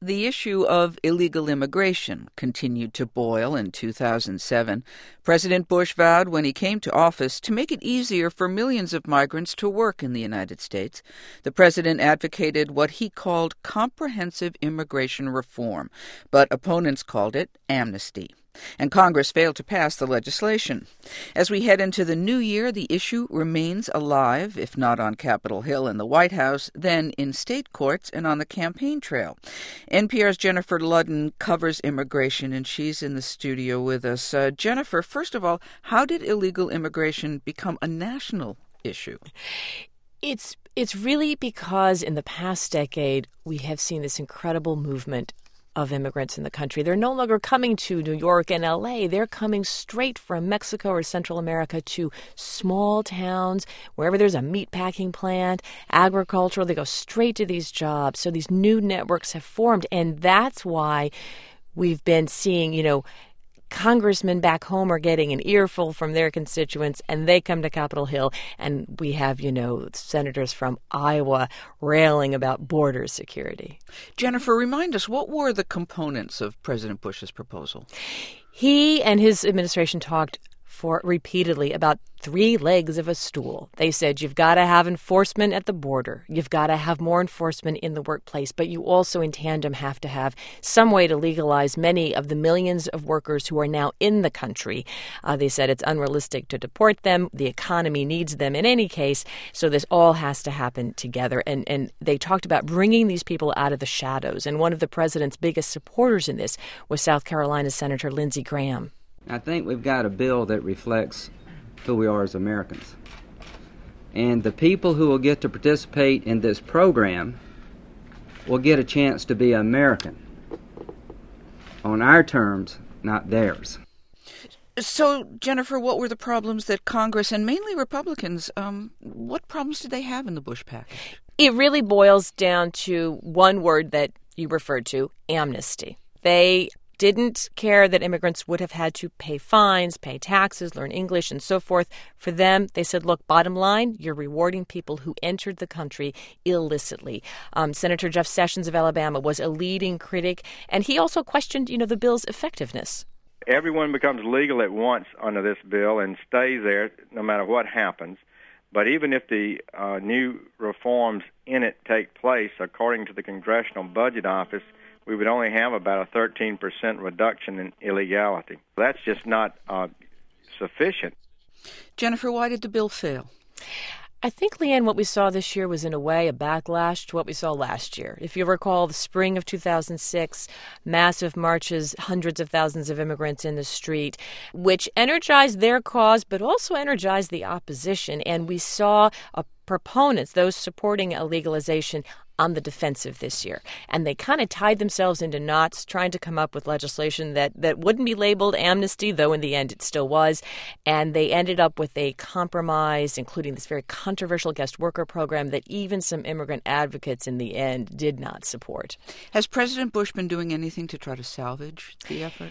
The issue of illegal immigration continued to boil in 2007. President Bush vowed when he came to office to make it easier for millions of migrants to work in the United States. The president advocated what he called comprehensive immigration reform, but opponents called it amnesty. And Congress failed to pass the legislation. As we head into the new year, the issue remains alive, if not on Capitol Hill and the White House, then in state courts and on the campaign trail. NPR's Jennifer Ludden covers immigration, and she's in the studio with us. Jennifer, first of all, how did illegal immigration become a national issue? It's really because in the past decade, we have seen this incredible movement of immigrants in the country. They're no longer coming to New York and L.A. They're coming straight from Mexico or Central America to small towns, wherever there's a meatpacking plant, agricultural. They go straight to these jobs. So these new networks have formed, and that's why we've been seeing, congressmen back home are getting an earful from their constituents, and they come to Capitol Hill, and we have, senators from Iowa railing about border security. Jennifer, remind us, what were the components of President Bush's proposal? He and his administration talked repeatedly about three legs of a stool. They said you've got to have enforcement at the border. You've got to have more enforcement in the workplace. But you also, in tandem, have to have some way to legalize many of the millions of workers who are now in the country. They said it's unrealistic to deport them. The economy needs them in any case. So this all has to happen together. And they talked about bringing these people out of the shadows. And one of the president's biggest supporters in this was South Carolina Senator Lindsey Graham. I think we've got a bill that reflects who we are as Americans. And the people who will get to participate in this program will get a chance to be American on our terms, not theirs. So, Jennifer, what were the problems that Congress, and mainly Republicans, what problems did they have in the Bush package? It really boils down to one word that you referred to, amnesty. They didn't care that immigrants would have had to pay fines, pay taxes, learn English, and so forth. For them, they said, look, bottom line, you're rewarding people who entered the country illicitly. Senator Jeff Sessions of Alabama was a leading critic, and he also questioned, the bill's effectiveness. Everyone becomes legal at once under this bill and stays there no matter what happens. But even if the new reforms in it take place, according to the Congressional Budget Office, we would only have about a 13% reduction in illegality. That's just not sufficient. Jennifer, why did the bill fail? I think, Leanne, what we saw this year was, in a way, a backlash to what we saw last year. If you recall, the spring of 2006, massive marches, hundreds of thousands of immigrants in the street, which energized their cause, but also energized the opposition. And we saw proponents, those supporting a legalization, on the defensive this year. And they kind of tied themselves into knots trying to come up with legislation that wouldn't be labeled amnesty, though in the end it still was. And they ended up with a compromise, including this very controversial guest worker program that even some immigrant advocates in the end did not support. Has President Bush been doing anything to try to salvage the effort?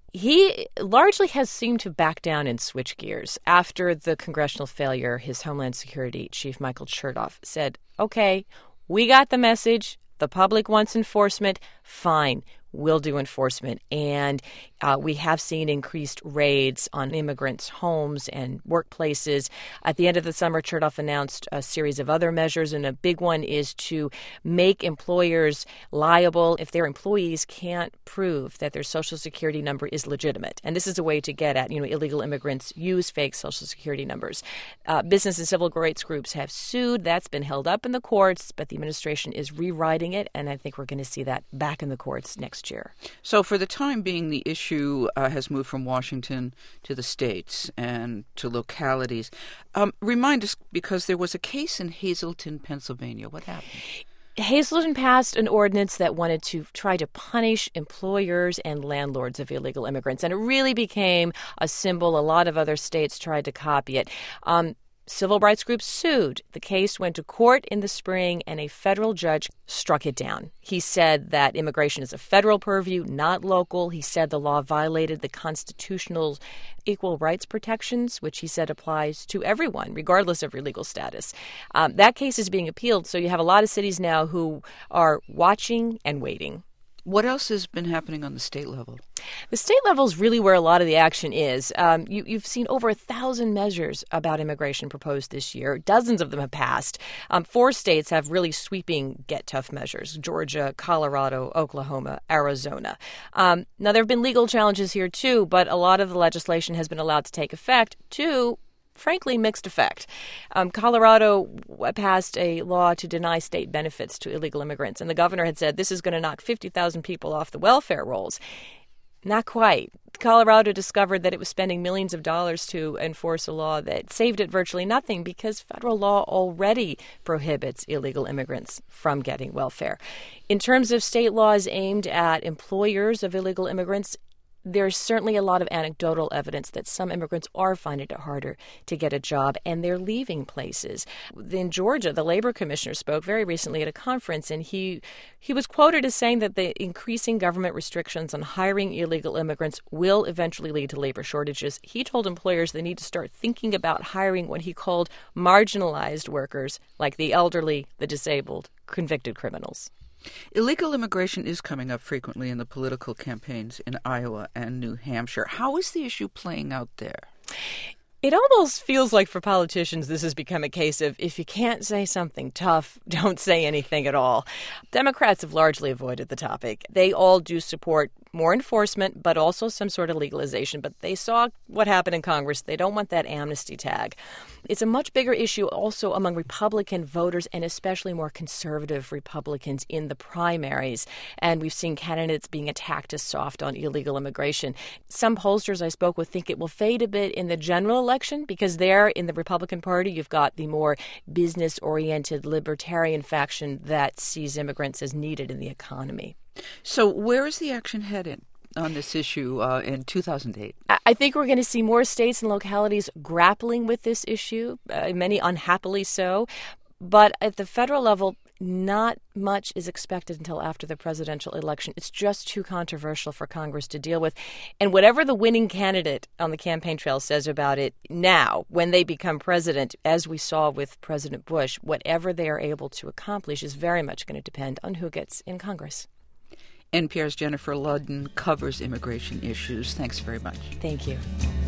He largely has seemed to back down and switch gears. After the congressional failure, his Homeland Security Chief Michael Chertoff said, okay, we got the message. The public wants enforcement. Fine. We'll do enforcement. And we have seen increased raids on immigrants' homes and workplaces. At the end of the summer, Chertoff announced a series of other measures, and a big one is to make employers liable if their employees can't prove that their Social Security number is legitimate. And this is a way to get at, illegal immigrants use fake Social Security numbers. Business and civil rights groups have sued. That's been held up in the courts, but the administration is rewriting it, and I think we're going to see that back in the courts next year. So for the time being, the issue has moved from Washington to the states and to localities. Remind us, because there was a case in Hazleton, Pennsylvania. What happened? Hazleton passed an ordinance that wanted to try to punish employers and landlords of illegal immigrants, and it really became a symbol. A lot of other states tried to copy it. Civil rights groups sued. The case went to court in the spring, and a federal judge struck it down. He said that immigration is a federal purview, not local. He said the law violated the constitutional equal rights protections, which he said applies to everyone, regardless of your legal status. That case is being appealed, so you have a lot of cities now who are watching and waiting. What else has been happening on the state level? The state level is really where a lot of the action is. You've seen over 1,000 measures about immigration proposed this year. Dozens of them have passed. 4 states have really sweeping get tough measures: Georgia, Colorado, Oklahoma, Arizona. Now, there have been legal challenges here, too, but a lot of the legislation has been allowed to take effect to, frankly, mixed effect. Colorado passed a law to deny state benefits to illegal immigrants, and the governor had said this is going to knock 50,000 people off the welfare rolls. Not quite. Colorado discovered that it was spending millions of dollars to enforce a law that saved it virtually nothing because federal law already prohibits illegal immigrants from getting welfare. In terms of state laws aimed at employers of illegal immigrants, there's certainly a lot of anecdotal evidence that some immigrants are finding it harder to get a job, and they're leaving places. In Georgia, the labor commissioner spoke very recently at a conference, and he was quoted as saying that the increasing government restrictions on hiring illegal immigrants will eventually lead to labor shortages. He told employers they need to start thinking about hiring what he called marginalized workers, like the elderly, the disabled, convicted criminals. Illegal immigration is coming up frequently in the political campaigns in Iowa and New Hampshire. How is the issue playing out there? It almost feels like for politicians this has become a case of if you can't say something tough, don't say anything at all. Democrats have largely avoided the topic. They all do support more enforcement, but also some sort of legalization. But they saw what happened in Congress. They don't want that amnesty tag. It's a much bigger issue also among Republican voters and especially more conservative Republicans in the primaries. And we've seen candidates being attacked as soft on illegal immigration. Some pollsters I spoke with think it will fade a bit in the general election because there in the Republican Party, you've got the more business-oriented libertarian faction that sees immigrants as needed in the economy. So where is the action headed on this issue in 2008? I think we're going to see more states and localities grappling with this issue, many unhappily so. But at the federal level, not much is expected until after the presidential election. It's just too controversial for Congress to deal with. And whatever the winning candidate on the campaign trail says about it now, when they become president, as we saw with President Bush, whatever they are able to accomplish is very much going to depend on who gets in Congress. NPR's Jennifer Ludden covers immigration issues. Thanks very much. Thank you.